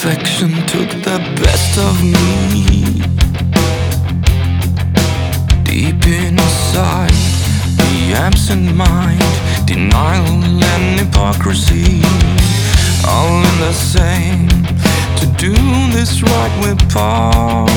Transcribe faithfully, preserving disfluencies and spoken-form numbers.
Reflection took the best of me. Deep inside, the absent mind, denial and hypocrisy, all in the same. To do this right we're part.